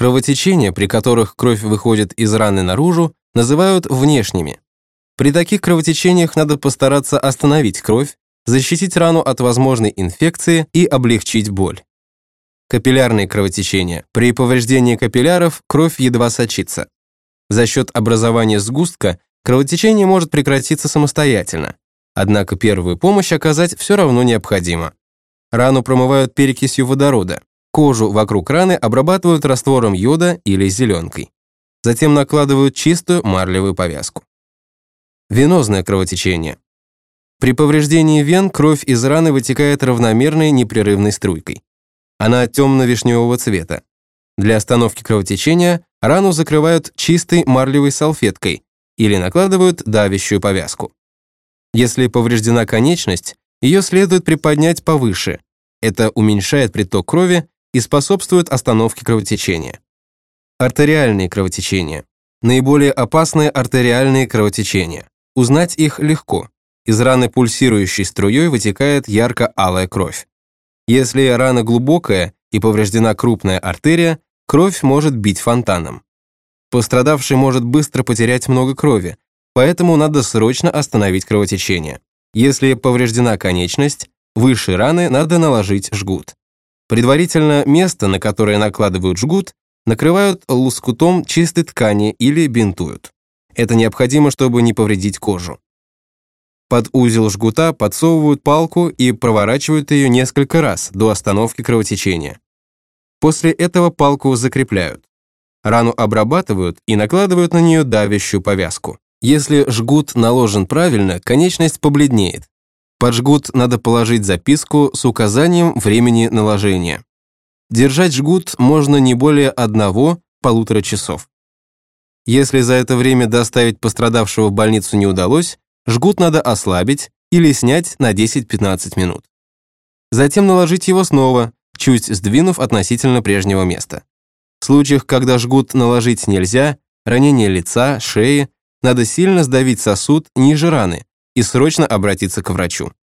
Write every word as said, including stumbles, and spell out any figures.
Кровотечения, при которых кровь выходит из раны наружу, называют внешними. При таких кровотечениях надо постараться остановить кровь, защитить рану от возможной инфекции и облегчить боль. Капиллярные кровотечения. При повреждении капилляров кровь едва сочится. За счет образования сгустка кровотечение может прекратиться самостоятельно, однако первую помощь оказать все равно необходимо. Рану промывают перекисью водорода. Кожу вокруг раны обрабатывают раствором йода или зеленкой. Затем накладывают чистую марлевую повязку. Венозное кровотечение. При повреждении вен кровь из раны вытекает равномерной непрерывной струйкой. Она темно-вишневого цвета. Для остановки кровотечения рану закрывают чистой марлевой салфеткой или накладывают давящую повязку. Если повреждена конечность, ее следует приподнять повыше. Это уменьшает приток крови и способствует остановке кровотечения. Артериальные кровотечения. Наиболее опасные артериальные кровотечения. Узнать их легко. Из раны пульсирующей струей вытекает ярко-алая кровь. Если рана глубокая и повреждена крупная артерия, кровь может бить фонтаном. Пострадавший может быстро потерять много крови, поэтому надо срочно остановить кровотечение. Если повреждена конечность, выше раны надо наложить жгут. Предварительно место, на которое накладывают жгут, накрывают лоскутом чистой ткани или бинтуют. Это необходимо, чтобы не повредить кожу. Под узел жгута подсовывают палку и проворачивают ее несколько раз до остановки кровотечения. После этого палку закрепляют. Рану обрабатывают и накладывают на нее давящую повязку. Если жгут наложен правильно, конечность побледнеет. Под жгут надо положить записку с указанием времени наложения. Держать жгут можно не более одного-полутора часов. Если за это время доставить пострадавшего в больницу не удалось, жгут надо ослабить или снять на десять-пятнадцать минут. Затем наложить его снова, чуть сдвинув относительно прежнего места. В случаях, когда жгут наложить нельзя, ранение лица, шеи, надо сильно сдавить сосуд ниже раны и срочно обратиться к врачу.